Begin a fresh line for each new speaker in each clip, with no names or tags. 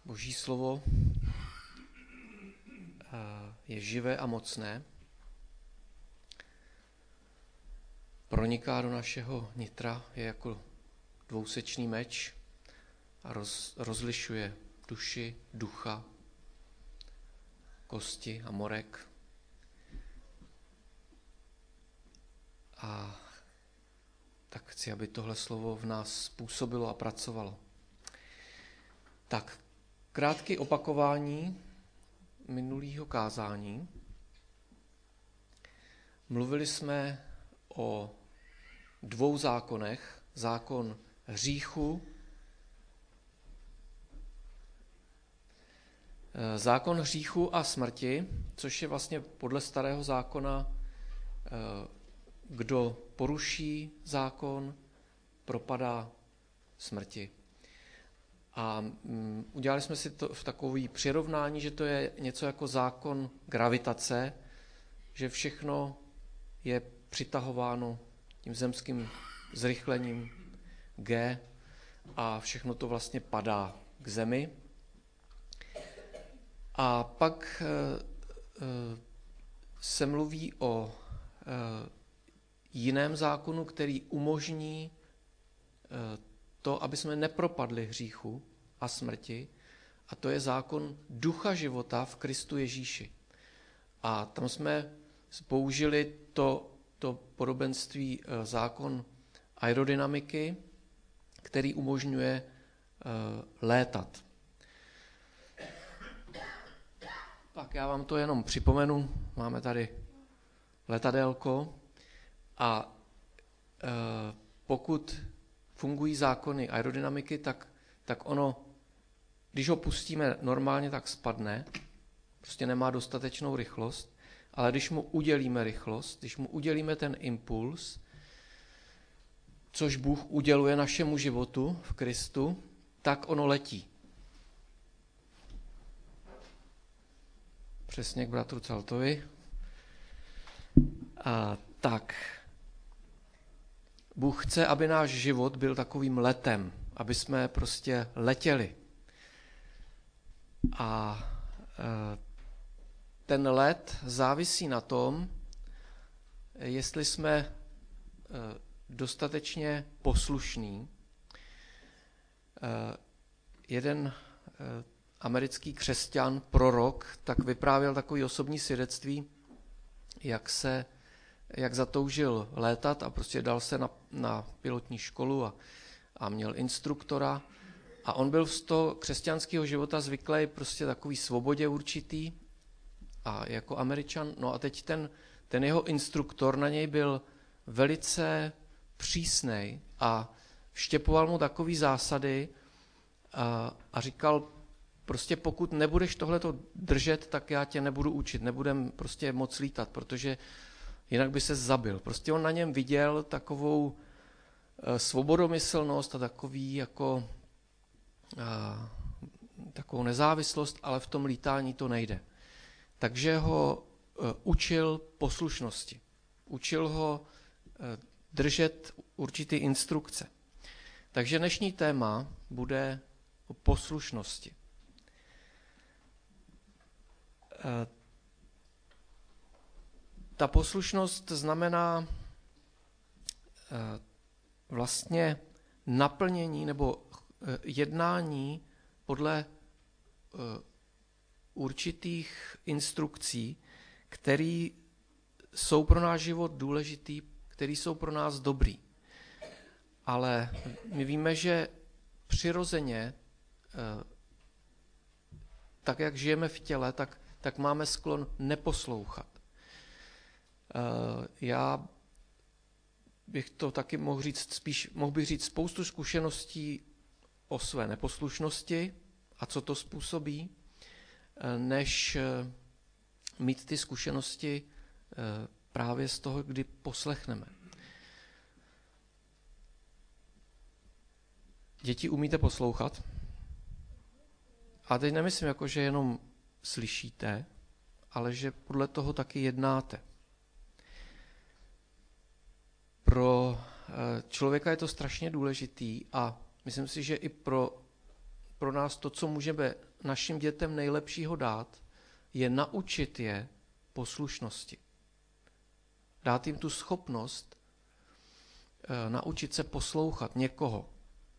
Boží slovo je živé a mocné, proniká do našeho nitra, je jako dvousečný meč a rozlišuje duši, ducha, kosti a morek. A tak chci, aby tohle slovo v nás působilo a pracovalo. Tak, krátké opakování minulého kázání. Mluvili jsme o dvou zákonech. Zákon hříchu, a smrti, což je vlastně podle starého zákona, kdo poruší zákon, propadá smrti. A udělali jsme si to v takové přirovnání, že to je něco jako zákon gravitace, že všechno je přitahováno tím zemským zrychlením G a všechno to vlastně padá k zemi. A pak se mluví o jiném zákonu, který umožní to, aby jsme nepropadli hříchu a smrti, a to je zákon ducha života v Kristu Ježíši. A tam jsme použili to podobenství zákon aerodynamiky, který umožňuje létat. Tak já vám to jenom připomenu, máme tady letadélko a pokud fungují zákony aerodynamiky, tak ono, když ho pustíme normálně, tak spadne, prostě nemá dostatečnou rychlost, ale když mu udělíme rychlost, když mu udělíme ten impuls, což Bůh uděluje našemu životu v Kristu, tak ono letí. Přesně k bratru Caltovi. A tak, Bůh chce, aby náš život byl takovým letem, aby jsme prostě letěli. A ten let závisí na tom, jestli jsme dostatečně poslušní. Jeden americký křesťan, prorok, tak vyprávěl takový osobní svědectví, jak zatoužil létat a prostě dal se na pilotní školu a měl instruktora. A on byl z toho křesťanského života zvyklý prostě takový svobodě určitý a jako Američan. No a teď ten jeho instruktor na něj byl velice přísnej a vštěpoval mu takový zásady a říkal, prostě pokud nebudeš tohleto držet, tak já tě nebudu učit, nebudem prostě moc lítat, protože jinak by se zabil. Prostě on na něm viděl takovou svobodomyslnost a takovou nezávislost, ale v tom lítání to nejde. Takže ho učil poslušnosti. Učil ho držet určitý instrukce. Takže dnešní téma bude o poslušnosti. Ta poslušnost znamená vlastně naplnění nebo jednání podle určitých instrukcí, které jsou pro náš život důležitý, které jsou pro nás dobrý. Ale my víme, že přirozeně, tak jak žijeme v těle, tak máme sklon neposlouchat. Já bych to taky mohl bych říct spoustu zkušeností o své neposlušnosti a co to způsobí, než mít ty zkušenosti právě z toho, kdy poslechneme. Děti, umíte poslouchat? A teď nemyslím jako, že jenom slyšíte, ale že podle toho taky jednáte. Pro člověka je to strašně důležitý a myslím si, že i pro nás to, co můžeme našim dětem nejlepšího dát, je naučit je poslušnosti. Dát jim tu schopnost naučit se poslouchat někoho.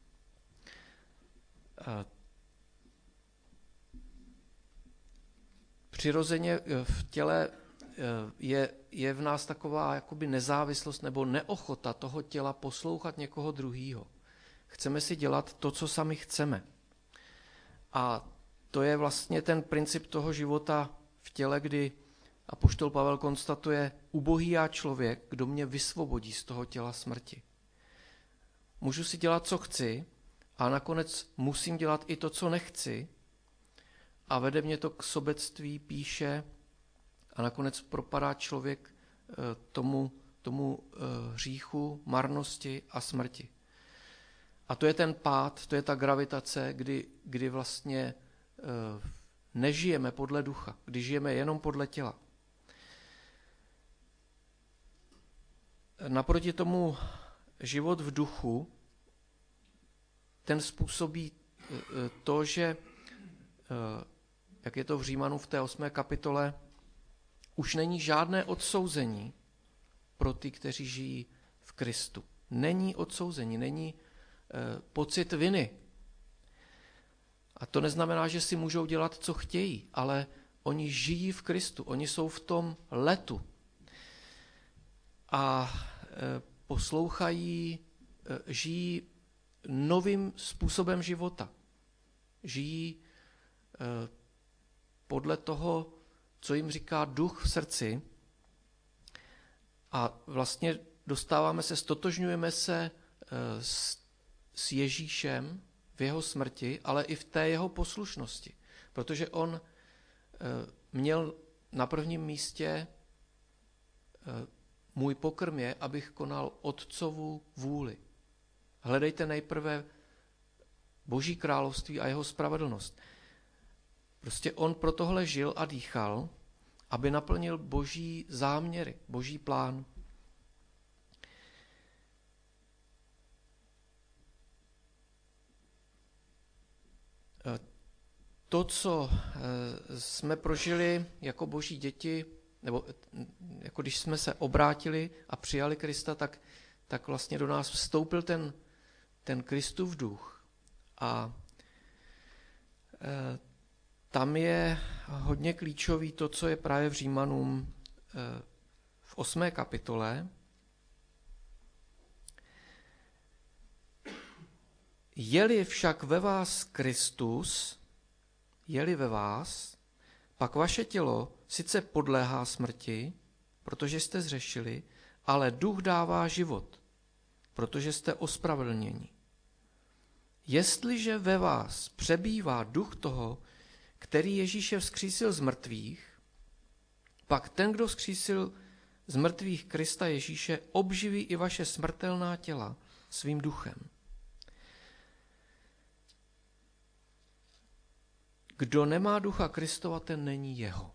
Přirozeně v těle je v nás taková jakoby nezávislost nebo neochota toho těla poslouchat někoho druhýho. Chceme si dělat to, co sami chceme. A to je vlastně ten princip toho života v těle, kdy apoštol Pavel konstatuje, ubohý já člověk, kdo mě vysvobodí z toho těla smrti. Můžu si dělat, co chci, a nakonec musím dělat i to, co nechci, a vede mě to k sobectví, píše, a nakonec propadá člověk tomu hříchu, marnosti a smrti. A to je ten pád, to je ta gravitace, kdy vlastně nežijeme podle ducha, kdy žijeme jenom podle těla. Naproti tomu život v duchu, ten způsobí to, že, jak je to v Římanům v té 8. kapitole, už není žádné odsouzení pro ty, kteří žijí v Kristu. Není odsouzení, není pocit viny. A to neznamená, že si můžou dělat, co chtějí, ale oni žijí v Kristu, oni jsou v tom letu. A poslouchají, žijí novým způsobem života. Žijí podle toho, co jim říká duch v srdci, a vlastně stotožňujeme se s Ježíšem v jeho smrti, ale i v té jeho poslušnosti. Protože on měl na prvním místě můj pokrm je, abych konal Otcovu vůli. Hledejte nejprve Boží království a jeho spravedlnost. Prostě on pro tohle žil a dýchal, aby naplnil Boží záměry, Boží plán. To, co jsme prožili jako Boží děti, nebo jako když jsme se obrátili a přijali Krista, tak vlastně do nás vstoupil ten Kristův duch. A tam je hodně klíčový to, co je právě v Římanům v 8. kapitole. Je-li však ve vás Kristus, je-li ve vás, pak vaše tělo sice podléhá smrti, protože jste zřešili, ale duch dává život, protože jste ospravedlněni. Jestliže ve vás přebývá duch toho, který Ježíše vzkřísil z mrtvých, pak ten, kdo vzkřísil z mrtvých Krista Ježíše, obživí i vaše smrtelná těla svým duchem. Kdo nemá ducha Kristova, ten není jeho.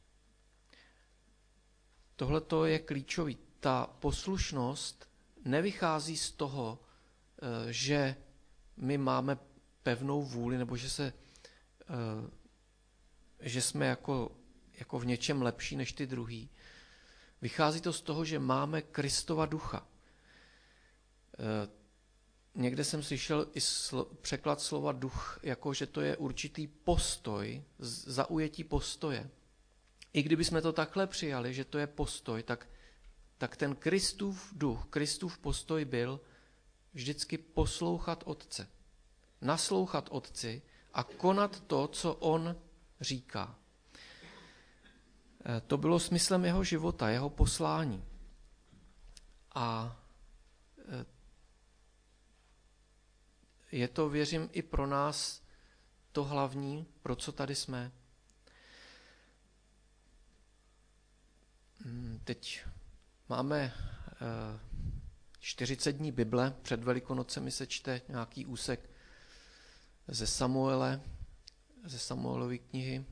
Tohle to je klíčový. Ta poslušnost nevychází z toho, že my máme pevnou vůli, nebo že jsme jako v něčem lepší než ty druhý. Vychází to z toho, že máme Kristova ducha. Někde jsem slyšel i překlad slova duch, jako že to je určitý postoj, zaujetí postoje. I kdybychom to takhle přijali, že to je postoj, tak ten Kristův duch, Kristův postoj byl vždycky poslouchat Otce. Naslouchat Otci a konat to, co on říká. To bylo smyslem jeho života, jeho poslání. A je to, věřím, i pro nás to hlavní, pro co tady jsme. Teď máme 40 dní Bible, před Velikonocemi se čte nějaký úsek ze Samuelovy knihy.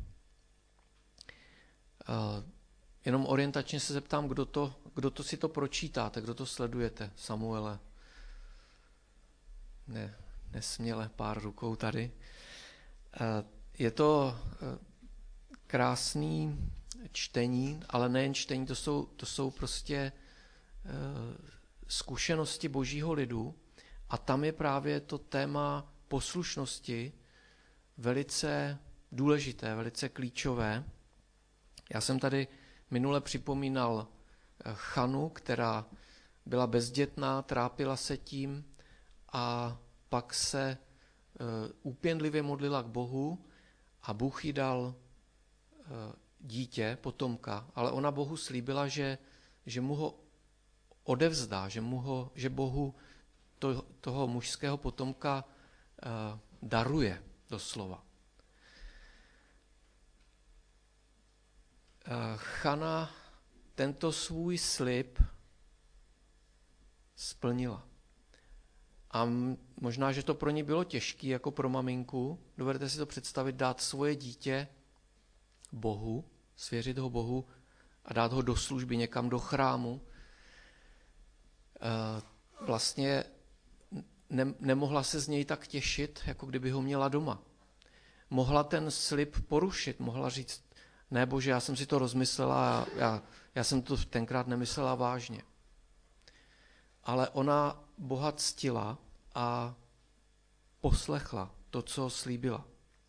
Jenom orientačně se zeptám, kdo to si to pročítáte, kdo to sledujete, Samuele. Ne, nesměle, pár rukou tady. Je to krásný čtení, ale nejen čtení, to jsou prostě zkušenosti božího lidu a tam je právě to téma poslušnosti velice důležité, velice klíčové. Já jsem tady minule připomínal Chanu, která byla bezdětná, trápila se tím a pak se úpěnlivě modlila k Bohu a Bůh jí dal dítě, potomka, ale ona Bohu slíbila, že mu ho odevzdá, že Bohu toho mužského potomka daruje doslova. Chana tento svůj slib splnila. A možná, že to pro ní bylo těžké, jako pro maminku. Dovedete si to představit, dát svoje dítě Bohu, svěřit ho Bohu a dát ho do služby někam do chrámu. Vlastně nemohla se z něj tak těšit, jako kdyby ho měla doma. Mohla ten slib porušit, mohla říct, ne Bože, já jsem si to rozmyslela, já jsem to tenkrát nemyslela vážně. Ale ona Boha ctila a poslechla to, co slíbila.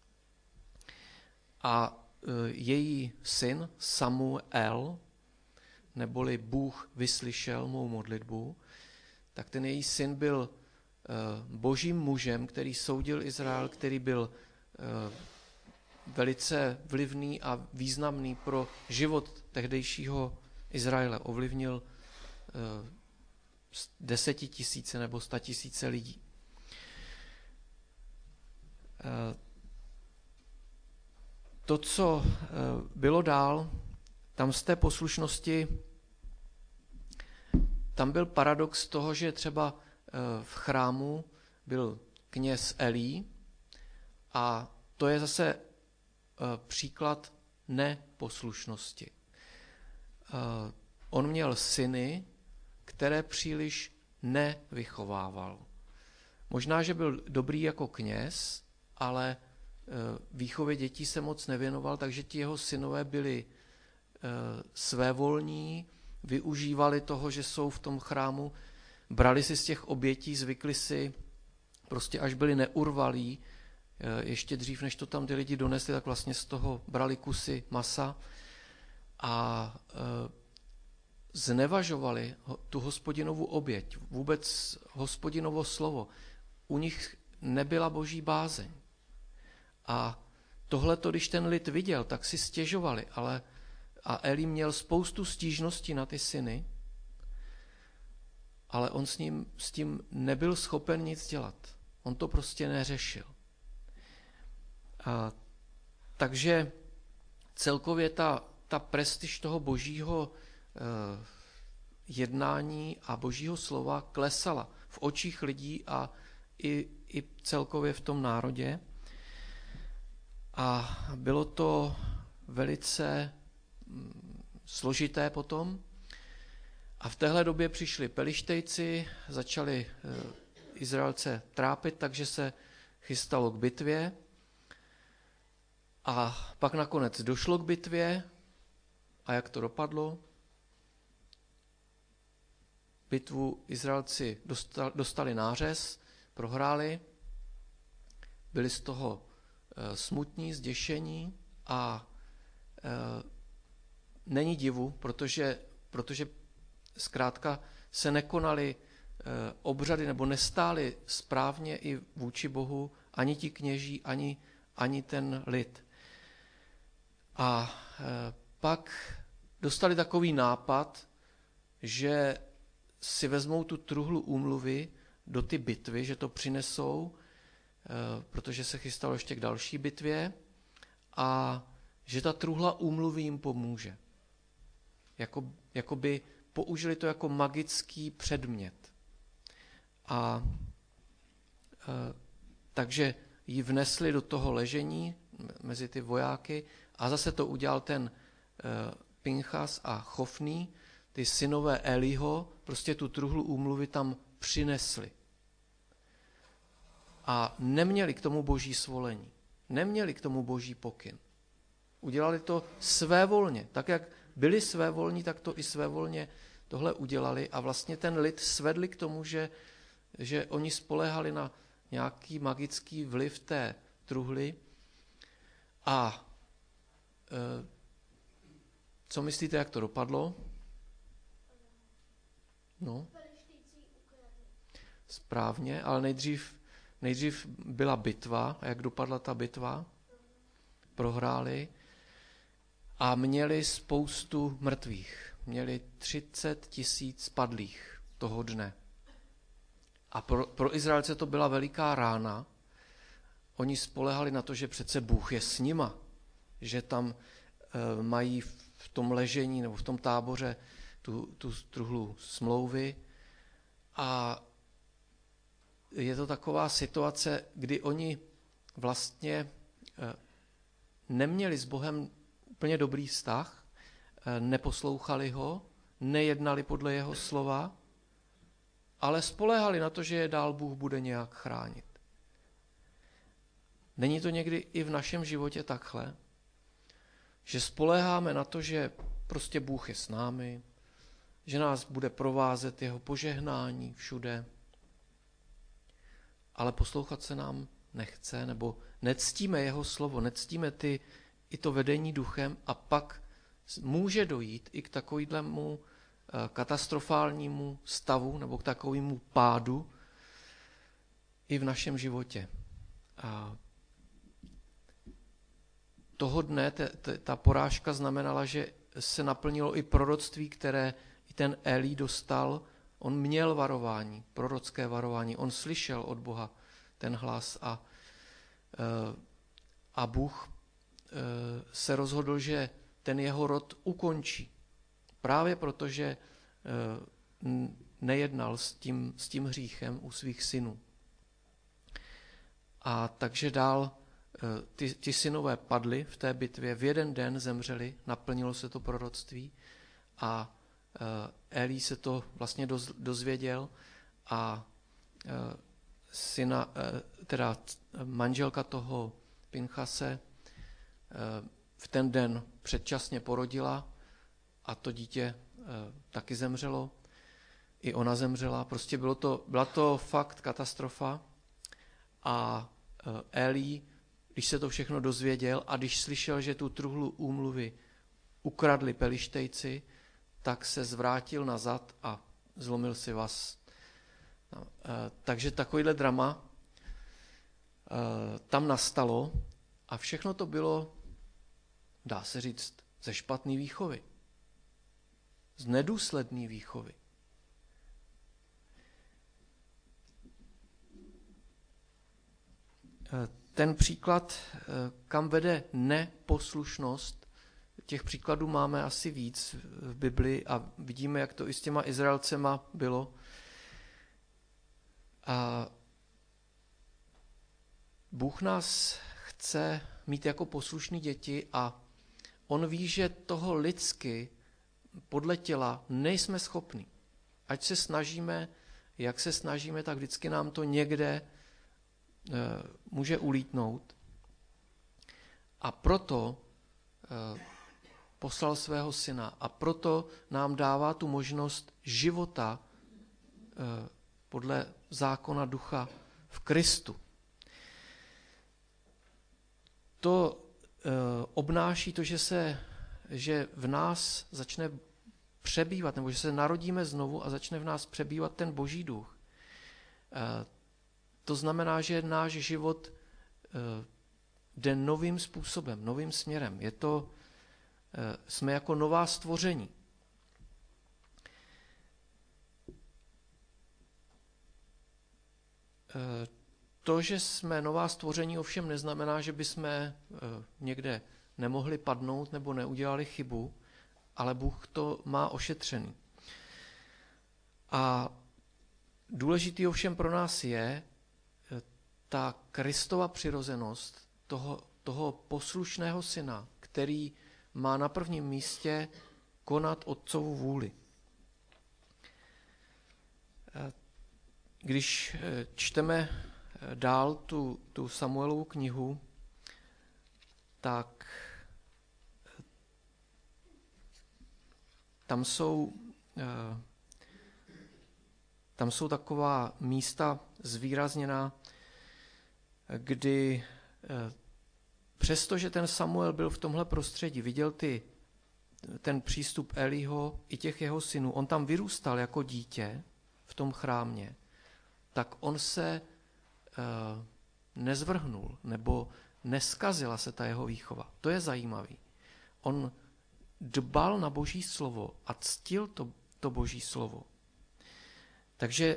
A její syn Samuel, neboli Bůh vyslyšel mou modlitbu, tak ten její syn byl božím mužem, který soudil Izrael, který byl velice vlivný a významný pro život tehdejšího Izraele. Ovlivnil 10 000 nebo 100 000 lidí. To, co bylo dál, tam z té poslušnosti, tam byl paradox toho, že třeba v chrámu byl kněz Elí a to je zase příklad neposlušnosti. On měl syny, které příliš nevychovával. Možná, že byl dobrý jako kněz, ale výchově dětí se moc nevěnoval, takže ti jeho synové byli svévolní, využívali toho, že jsou v tom chrámu, brali si z těch obětí, zvykli si, prostě až byli neurvalí, ještě dřív, než to tam ty lidi donesli, tak vlastně z toho brali kusy masa a znevažovali tu Hospodinovu oběť, vůbec Hospodinovo slovo. U nich nebyla boží bázeň. A tohleto, když ten lid viděl, tak si stěžovali, a Eli měl spoustu stížností na ty syny, ale on s tím nebyl schopen nic dělat. On to prostě neřešil. Takže celkově ta prestiž toho božího jednání a božího slova klesala v očích lidí a i celkově v tom národě. A bylo to velice složité potom. A v téhle době přišli Pelištejci, začali Izraelce trápit, takže se chystalo k bitvě. A pak nakonec došlo k bitvě. A jak to dopadlo? Bitvu Izraelci dostali nářez, prohráli, byli z toho smutní, zděšení a není divu, protože zkrátka se nekonaly obřady nebo nestáli správně i vůči Bohu ani ti kněží, ani ten lid. A pak dostali takový nápad, že si vezmou tu truhlu úmluvy do ty bitvy, že to přinesou, protože se chystalo ještě k další bitvě a že ta truhla úmluvy jim pomůže. Jakoby použili to jako magický předmět. A takže ji vnesli do toho ležení mezi ty vojáky a zase to udělal ten Pinchas a Chofný, ty synové Eliho, prostě tu truhlu úmluvy tam přinesli. A neměli k tomu boží svolení. neměli k tomu boží pokyn. Udělali to svévolně. Tak, jak byli svévolní, tak to i svévolně tohle udělali a vlastně ten lid svedli k tomu, že oni spoléhali na nějaký magický vliv té truhly. A co myslíte, jak to dopadlo? No, správně, ale nejdřív byla bitva. A jak dopadla ta bitva? Prohráli a měli spoustu mrtvých. Měli 30 000 padlých toho dne. A pro Izraelce to byla veliká rána. Oni spolehali na to, že přece Bůh je s nima, že tam mají v tom ležení nebo v tom táboře tu truhlu smlouvy. A je to taková situace, kdy oni vlastně neměli s Bohem úplně dobrý vztah, neposlouchali ho, nejednali podle jeho slova, ale spoléhali na to, že je dál Bůh bude nějak chránit. Není to někdy i v našem životě takhle, že spoléháme na to, že prostě Bůh je s námi, že nás bude provázet jeho požehnání všude, ale poslouchat se nám nechce, nebo nectíme jeho slovo, nectíme i to vedení duchem a pak může dojít i k takovému katastrofálnímu stavu nebo k takovému pádu i v našem životě. A toho dne ta porážka znamenala, že se naplnilo i proroctví, které i ten Elí dostal. On měl varování, prorocké varování. On slyšel od Boha ten hlas a Bůh se rozhodl, že ten jeho rod ukončí. Právě proto, že nejednal s tím hříchem u svých synů. A takže dál ty synové padli v té bitvě, v jeden den zemřeli, naplnilo se to proroctví a Elí se to vlastně dozvěděl a teda manželka toho Pinchase v ten den předčasně porodila a to dítě taky zemřelo. I ona zemřela. Prostě byla to fakt katastrofa a Elí, když se to všechno dozvěděl a když slyšel, že tu truhlu úmluvy ukradli Pelištejci, tak se zvrátil nazad a zlomil si vaz. Takže takovýhle drama tam nastalo a všechno to bylo, dá se říct, ze špatné výchovy. Z nedůsledné výchovy. Ten příklad, kam vede neposlušnost, těch příkladů máme asi víc v Biblii a vidíme, jak to i s těma Izraelcema bylo. A Bůh nás chce mít jako poslušný děti a on ví, že toho lidsky podle těla nejsme schopni. Ať se snažíme, jak se snažíme, tak vždycky nám to někde může ulítnout. A proto poslal svého syna a proto nám dává tu možnost života podle zákona ducha v Kristu. To obnáší to, že v nás začne přebývat, nebo že se narodíme znovu a začne v nás přebývat ten boží duch. To znamená, že náš život jde novým způsobem, novým směrem. Jsme jako nová stvoření. To, že jsme nová stvoření, ovšem neznamená, že bychom někde nemohli padnout nebo neudělali chybu, ale Bůh to má ošetřený. A důležitý ovšem pro nás je ta Kristova přirozenost toho poslušného syna, který má na prvním místě konat Otcovu vůli. Když čteme dál tu Samuelovu knihu, tak tam jsou taková místa zvýrazněná, kdy přestože ten Samuel byl v tomhle prostředí, viděl ten přístup Eliho i těch jeho synů, on tam vyrůstal jako dítě v tom chrámě, tak on se nezvrhnul, nebo neskazila se ta jeho výchova. To je zajímavý. On dbal na Boží slovo a ctil to Boží slovo. Takže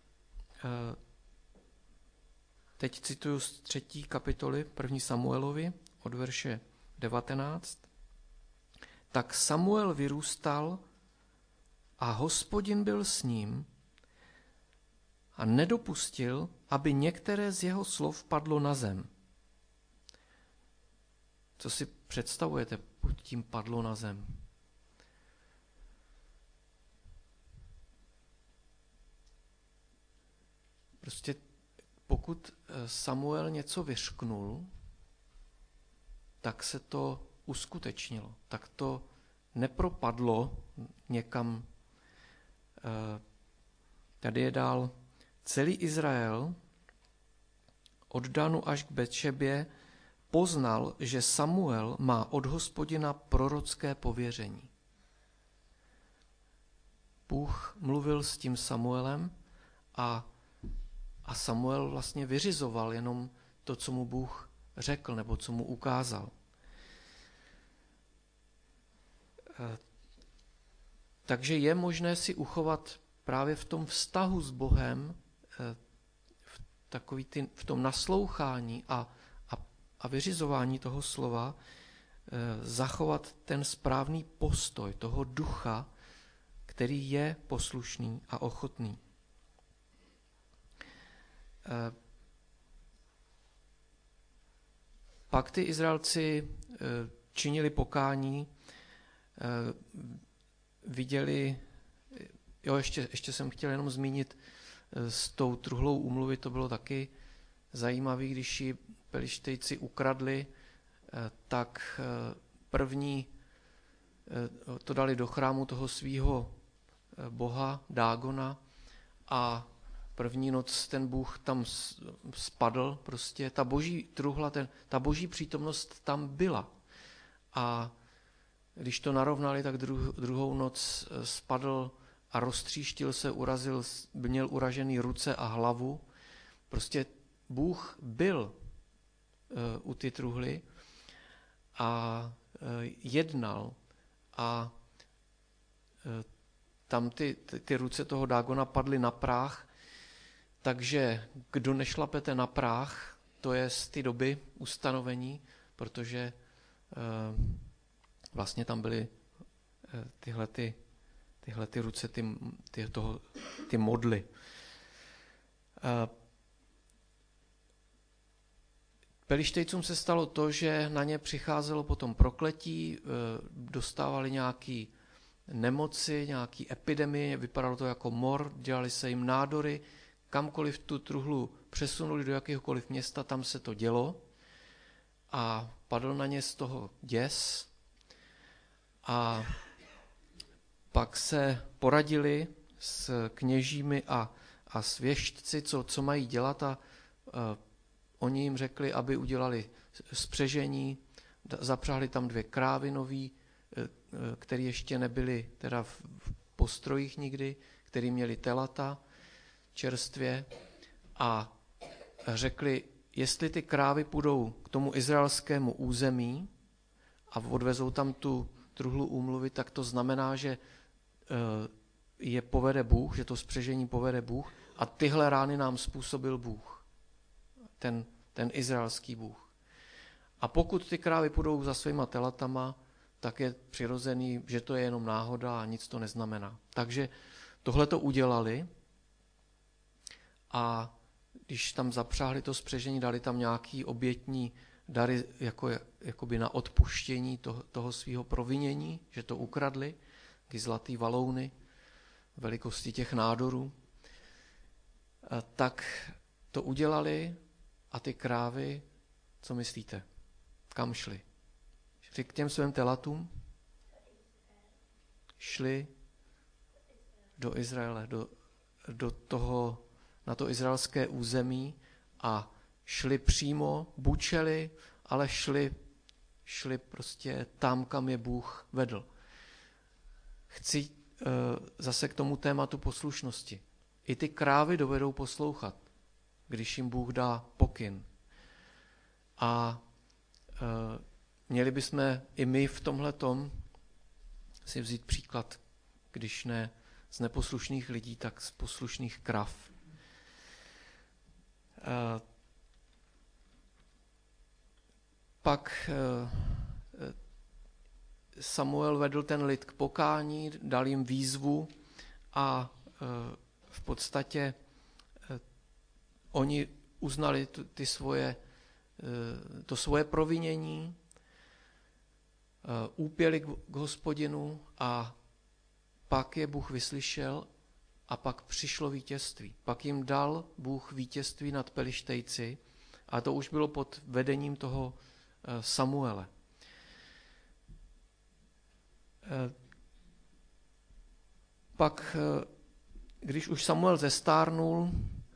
teď cituju z 3. kapitoly 1. Samuelovi od verše 19. Tak Samuel vyrůstal a Hospodin byl s ním a nedopustil, aby některé z jeho slov padlo na zem. Co si představujete pod tím padlo na zem? Prostě pokud Samuel něco vyřknul, tak se to uskutečnilo. Tak to nepropadlo někam. Tady je dál. Celý Izrael od Danu až k Betšebě poznal, že Samuel má od Hospodina prorocké pověření. Bůh mluvil s tím Samuelem a Samuel vlastně vyřizoval jenom to, co mu Bůh řekl nebo co mu ukázal. Takže je možné si uchovat právě v tom vztahu s Bohem, v tom naslouchání a vyřizování toho slova, zachovat ten správný postoj toho ducha, který je poslušný a ochotný. Pak ty Izraelci činili pokání, viděli, ještě jsem chtěl jenom zmínit s tou truhlou úmluvy, to bylo taky zajímavé, když ji Pelištejci ukradli, tak první to dali do chrámu toho svého boha Dágona a první noc ten bůh tam spadl, prostě ta boží truhla, ta boží přítomnost tam byla. A když to narovnali, tak druhou noc spadl a roztříštil se, měl uražený ruce a hlavu. Prostě Bůh byl u ty truhly a jednal a tam ty ruce toho Dágona padly na práh, takže kdo nešlapete na práh, to je z ty doby ustanovení, protože vlastně tam byly tyhle ruce, ty modly. Pelištejcům se stalo to, že na ně přicházelo potom prokletí, dostávali nějaké nemoci, nějaké epidemie, vypadalo to jako mor, dělali se jim nádory, kamkoliv tu truhlu přesunuli do jakéhokoliv města, tam se to dělo a padl na ně z toho děs a pak se poradili s kněžími a s věštci, co mají dělat a oni jim řekli, aby udělali spřežení, zapřáhli tam 2 krávy nový, které ještě nebyly teda v postrojích nikdy, které měly telata čerstvě a řekli, jestli ty krávy půjdou k tomu izraelskému území a odvezou tam tu truhlu úmluvy, tak to znamená, že je povede Bůh, že to spřežení povede Bůh a tyhle rány nám způsobil Bůh, ten izraelský Bůh. A pokud ty krávy půjdou za svýma telatama, tak je přirozený, že to je jenom náhoda a nic to neznamená. Takže tohle to udělali a když tam zapřáhli to spřežení, dali tam nějaký obětní dary jakoby na odpuštění toho svého provinění, že to ukradli, ty zlatý valouny, velikosti těch nádorů, tak to udělali a ty krávy, co myslíte, kam šly? Řekl těm svým telatům, šli do Izraele, na to izraelské území a šli přímo, bučeli, ale šli prostě tam, kam je Bůh vedl. Chci zase k tomu tématu poslušnosti. I ty krávy dovedou poslouchat, když jim Bůh dá pokyn. A měli bychom i my v tomhletom si vzít příklad, když ne z neposlušných lidí, tak z poslušných krav. Pak Samuel vedl ten lid k pokání, dal jim výzvu a v podstatě oni uznali to svoje provinění, úpěli k Hospodinu a pak je Bůh vyslyšel a pak přišlo vítězství. Pak jim dal Bůh vítězství nad Pelištejci a to už bylo pod vedením toho Samuele. Pak, když už Samuel zestárnul,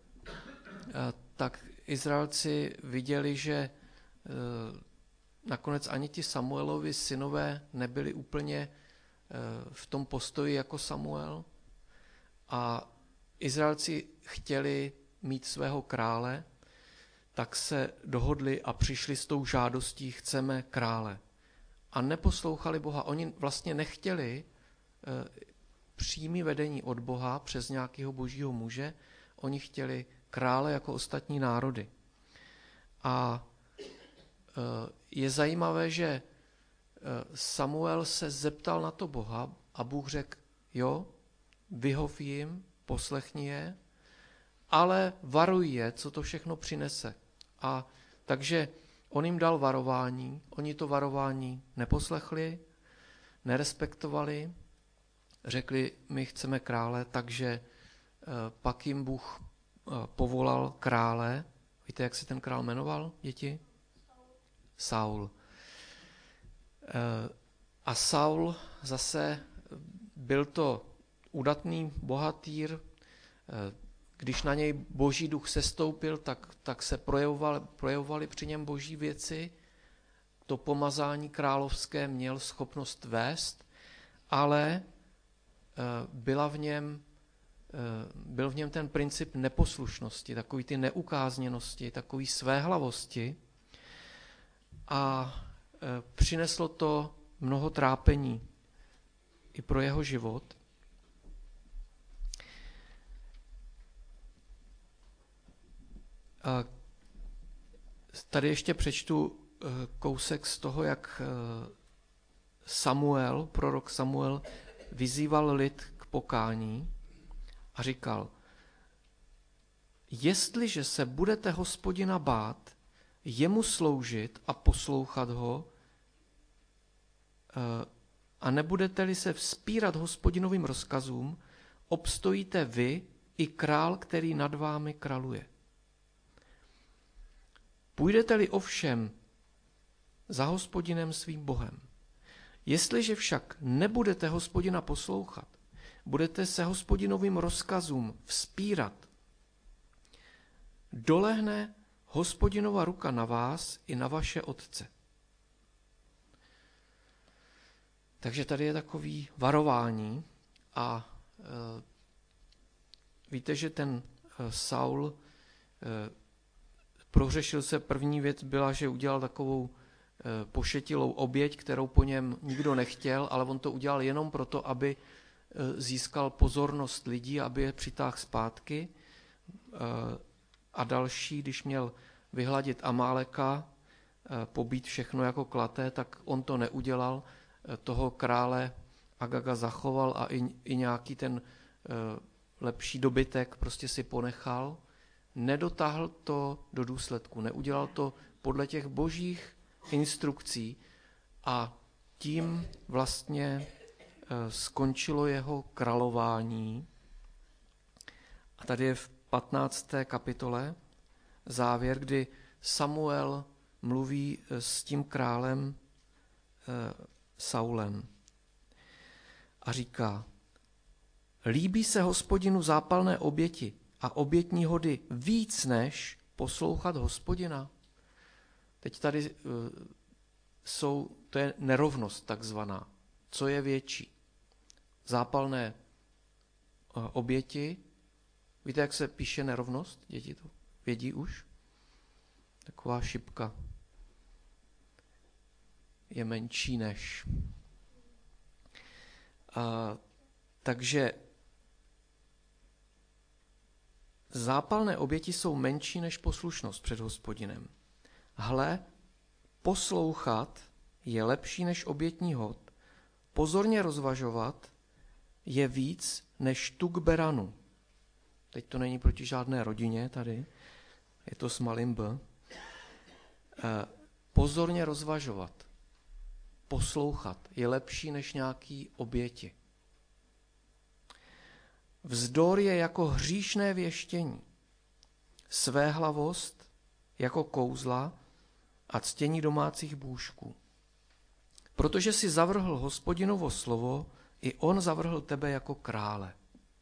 tak Izraelci viděli, že nakonec ani ti Samuelovi synové nebyli úplně v tom postoji jako Samuel a Izraelci chtěli mít svého krále, tak se dohodli a přišli s tou žádostí, chceme krále. A neposlouchali Boha. Oni vlastně nechtěli přímý vedení od Boha přes nějakého božího muže, oni chtěli krále jako ostatní národy. A je zajímavé, že Samuel se zeptal na to Boha a Bůh řekl, jo, vyhov jim, poslechni je, ale varuj je, co to všechno přinese. A takže on jim dal varování, oni to varování neposlechli, nerespektovali, řekli, my chceme krále, takže pak jim Bůh povolal krále. Víte, jak se ten král jmenoval, děti? Saul. A Saul zase byl to udatný bohatýr, když na něj boží duch sestoupil, tak se projevovaly při něm boží věci. To pomazání královské měl schopnost vést, ale byl v něm ten princip neposlušnosti, takový ty neukázněnosti, takový svéhlavosti a přineslo to mnoho trápení i pro jeho život. A tady ještě přečtu kousek z toho, jak prorok Samuel, vyzýval lid k pokání a říkal, jestliže se budete Hospodina bát, jemu sloužit a poslouchat ho a nebudete-li se vzpírat Hospodinovým rozkazům, obstojíte vy i král, který nad vámi králuje. Půjdete-li ovšem za Hospodinem svým Bohem, jestliže však nebudete Hospodina poslouchat, budete se Hospodinovým rozkazům vzpírat, dolehne Hospodinova ruka na vás i na vaše otce. Takže tady je takový varování a víte, že ten Saul prohřešil se. První věc byla, že udělal takovou pošetilou oběť, kterou po něm nikdo nechtěl, ale on to udělal jenom proto, aby získal pozornost lidí, aby je přitáhl zpátky. A další, když měl vyhladit Amáleka, pobít všechno jako klaté, tak on to neudělal. Toho krále Agaga zachoval a i nějaký ten lepší dobytek prostě si ponechal. Nedotáhl to do důsledku, neudělal to podle těch božích instrukcí a tím vlastně skončilo jeho králování. A tady je v 15. kapitole závěr, kdy Samuel mluví s tím králem, Saulem. A říká, líbí se Hospodinu zápalné oběti a obětní hody víc než poslouchat Hospodina. Teď tady to je nerovnost takzvaná. Co je větší? Zápalné oběti. Víte, jak se píše nerovnost? Děti to vědí už? Taková šipka je menší než. Takže zápalné oběti jsou menší než poslušnost před Hospodinem. Hle, poslouchat je lepší než obětní hod. Pozorně rozvažovat je víc než tuk beranu. Teď to není proti žádné rodině tady, je to s malým b. Pozorně rozvažovat, poslouchat je lepší než nějaký oběti. Vzdor je jako hříšné věštění, svéhlavost jako kouzla a ctění domácích bůžků. Protože si zavrhl Hospodinovo slovo, i on zavrhl tebe jako krále.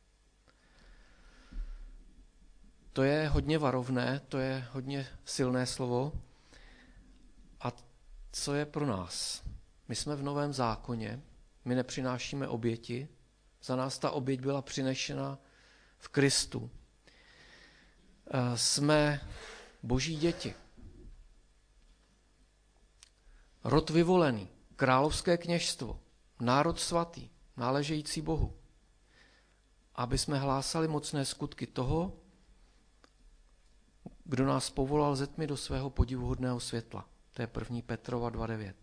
To je hodně varovné, to je hodně silné slovo. A co je pro nás? My jsme v Novém zákoně, my nepřinášíme oběti, za nás ta oběť byla přinešena v Kristu. Jsme Boží děti. Rod vyvolený, královské kněžstvo, národ svatý, náležející Bohu. Aby jsme hlásali mocné skutky toho, kdo nás povolal ze tmy do svého podivuhodného světla. To je 1. Petrova 2.9.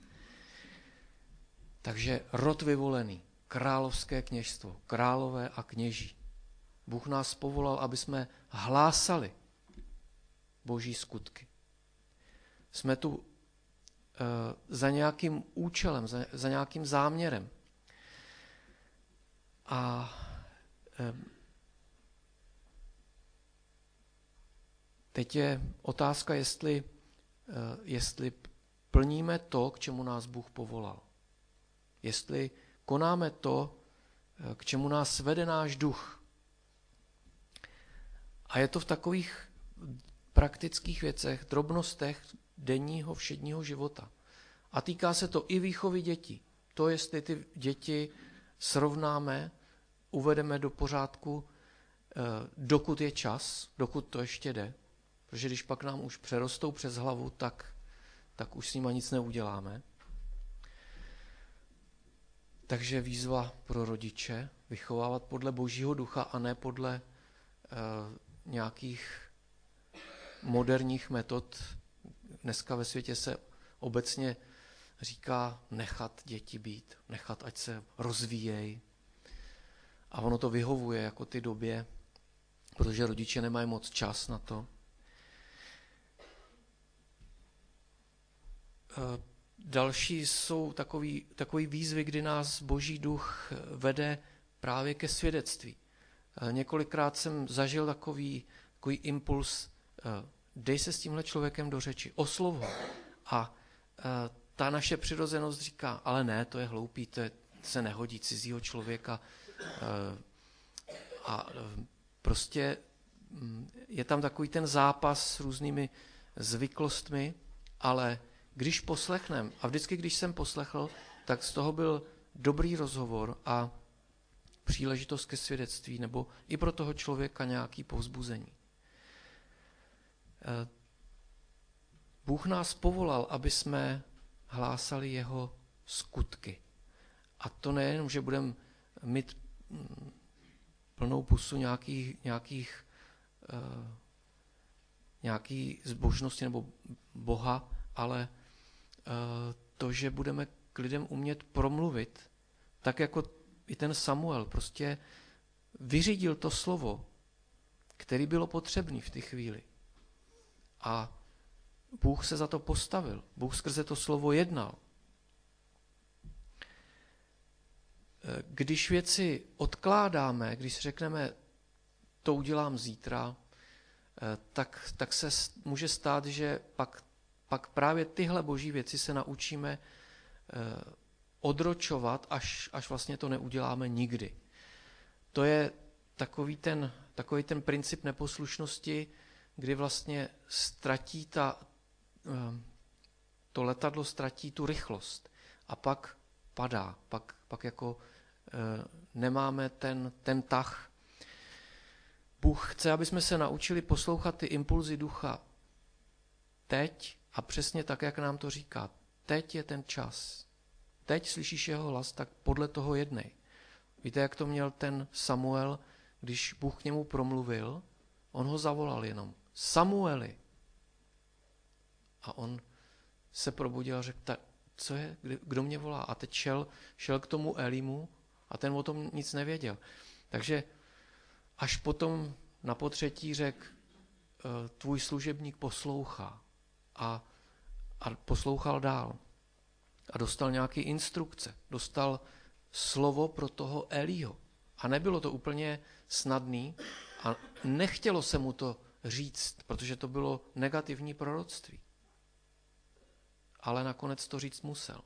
Takže rod vyvolený, královské kněžstvo, králové a kněží. Bůh nás povolal, aby jsme hlásali Boží skutky. Jsme tu za nějakým účelem, za nějakým záměrem. A teď je otázka, jestli plníme to, k čemu nás Bůh povolal. Jestli konáme to, k čemu nás vede náš duch. A je to v takových praktických věcech, drobnostech denního, všedního života. A týká se to i výchovy dětí. To, jestli ty děti srovnáme, uvedeme do pořádku, dokud je čas, dokud to ještě jde. Protože když pak nám už přerostou přes hlavu, tak už s nima nic neuděláme. Takže výzva pro rodiče vychovávat podle Božího ducha a ne podle nějakých moderních metod. Dneska ve světě se obecně říká nechat děti být, nechat, ať se rozvíjejí. A ono to vyhovuje jako ty době, protože rodiče nemají moc čas na to. Další jsou takový výzvy, kdy nás Boží duch vede právě ke svědectví. Několikrát jsem zažil takový impuls, dej se s tímhle člověkem do řeči, oslov ho. A ta naše přirozenost říká, ale ne, to je hloupý, to se nehodí cizího člověka. A prostě je tam takový ten zápas s různými zvyklostmi, ale když poslechneme, a vždycky, když jsem poslechl, tak z toho byl dobrý rozhovor a příležitost ke svědectví, nebo i pro toho člověka nějaký povzbuzení. Bůh nás povolal, aby jsme hlásali jeho skutky. A to nejenom, že budeme mít plnou pusu nějaký zbožnosti nebo Boha, ale to, že budeme k lidem umět promluvit, tak jako i ten Samuel prostě vyřídil to slovo, který bylo potřebný v té chvíli. A Bůh se za to postavil. Bůh skrze to slovo jednal. Když věci odkládáme, když řekneme, to udělám zítra, tak se může stát, že pak právě tyhle boží věci se naučíme odročovat, až vlastně to neuděláme nikdy. To je takový ten princip neposlušnosti, kdy vlastně to letadlo ztratí tu rychlost a pak padá, pak jako nemáme ten tah. Bůh chce, aby jsme se naučili poslouchat ty impulzy ducha teď a přesně tak, jak nám to říká. Teď je ten čas. Teď slyšíš jeho hlas, tak podle toho jednej. Víte, jak to měl ten Samuel, když Bůh k němu promluvil, on ho zavolal jenom. Samueli. A on se probudil a řekl, co je, kdo mě volá? A teď šel k tomu Elimu a ten o tom nic nevěděl. Takže až potom na potřetí řekl, tvůj služebník poslouchá. A poslouchal dál. A dostal nějaké instrukce. Dostal slovo pro toho Elího. A nebylo to úplně snadný a nechtělo se mu to říct, protože to bylo negativní proroctví. Ale nakonec to říct musel.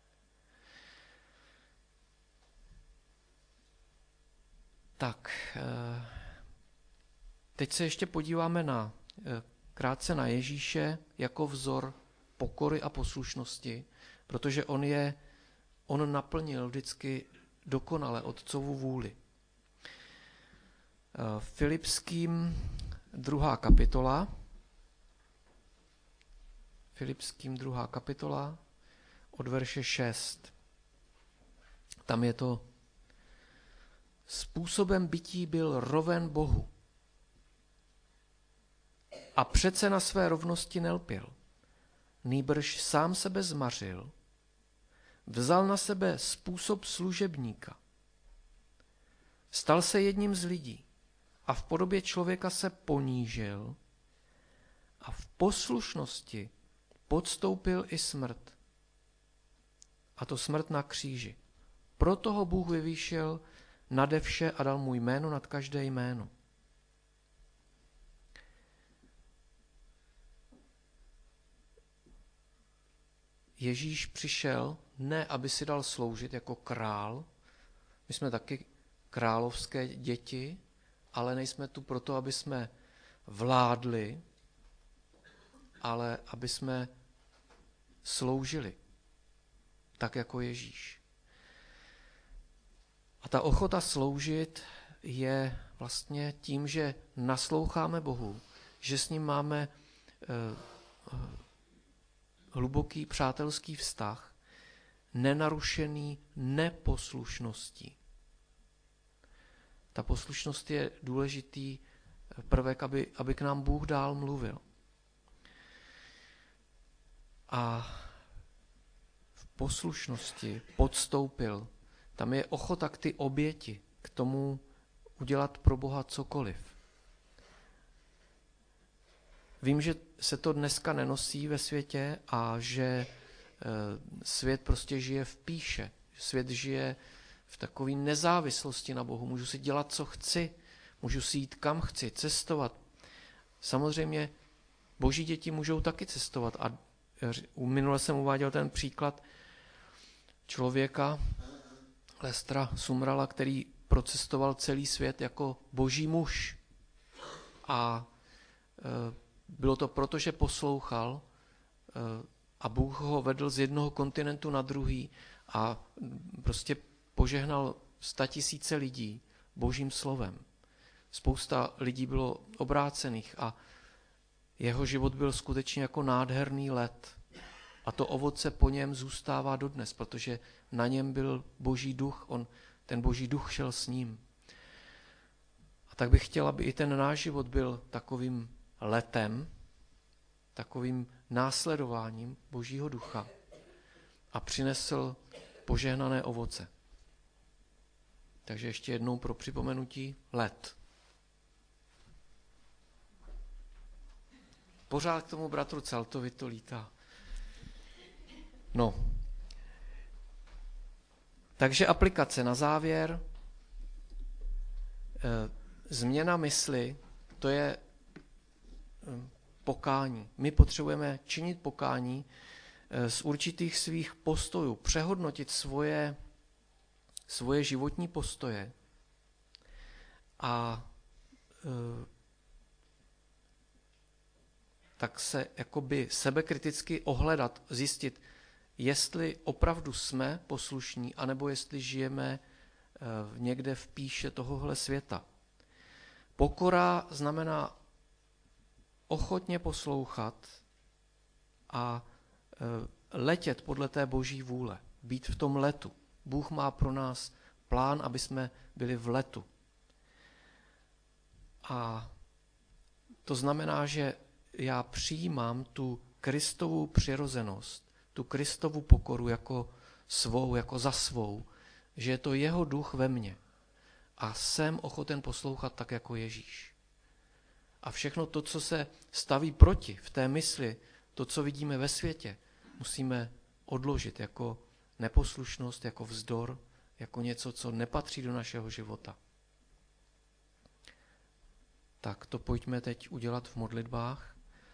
Tak, teď se ještě podíváme krátce na Ježíše jako vzor pokory a poslušnosti, protože on naplnil vždycky dokonale Otcovu vůli. Filipským 2. kapitola od verše 6. Tam je to: způsobem bytí byl roven Bohu a přece na své rovnosti nelpěl, nýbrž sám sebe zmařil, vzal na sebe způsob služebníka, stal se jedním z lidí a v podobě člověka se ponížil a v poslušnosti podstoupil i smrt. A to smrt na kříži. Proto ho Bůh vyvýšil nade vše a dal mu jméno nad každé jméno. Ježíš přišel ne, aby si dal sloužit jako král. My jsme taky královské děti, ale nejsme tu proto, aby jsme vládli, ale aby jsme sloužili, tak jako Ježíš. A ta ochota sloužit je vlastně tím, že nasloucháme Bohu, že s ním máme hluboký přátelský vztah, nenarušený neposlušností. Ta poslušnost je důležitý prvek, aby k nám Bůh dál mluvil. A v poslušnosti podstoupil. Tam je ochota k ty oběti, k tomu udělat pro Boha cokoliv. Vím, že se to dneska nenosí ve světě a že svět prostě žije v pýše. Svět žije v takové nezávislosti na Bohu. Můžu si dělat, co chci, můžu si jít, kam chci, cestovat. Samozřejmě Boží děti můžou taky cestovat. A minule jsem uváděl ten příklad člověka, Lestra Sumrala, který procestoval celý svět jako boží muž. A bylo to proto, že poslouchal a Bůh ho vedl z jednoho kontinentu na druhý a prostě požehnal 100 000 lidí božím slovem. Spousta lidí bylo obrácených a jeho život byl skutečně jako nádherný led. A to ovoce po něm zůstává dodnes, protože na něm byl boží duch, ten boží duch šel s ním. A tak bych chtěl, aby i ten náš život byl takovým letem, takovým následováním božího ducha a přinesl požehnané ovoce. Takže ještě jednou pro připomenutí let. Pořád k tomu bratru Celtovi to lítá. No. Takže aplikace na závěr. Změna mysli, to je pokání. My potřebujeme činit pokání. z určitých svých postojů, přehodnotit svoje životní postoje a tak se jakoby sebekriticky ohledat, zjistit, jestli opravdu jsme poslušní, anebo jestli žijeme někde v píše tohohle světa. Pokora znamená ochotně poslouchat a letět podle té boží vůle, být v tom letu. Bůh má pro nás plán, aby jsme byli v letu. A to znamená, že já přijímám tu Kristovu přirozenost, tu Kristovu pokoru jako svou, jako za svou, že je to jeho duch ve mně. A jsem ochoten poslouchat tak jako Ježíš. A všechno to, co se staví proti v té mysli, to, co vidíme ve světě, musíme odložit jako neposlušnost, jako vzdor, jako něco, co nepatří do našeho života. Tak to pojďme teď udělat v modlitbách.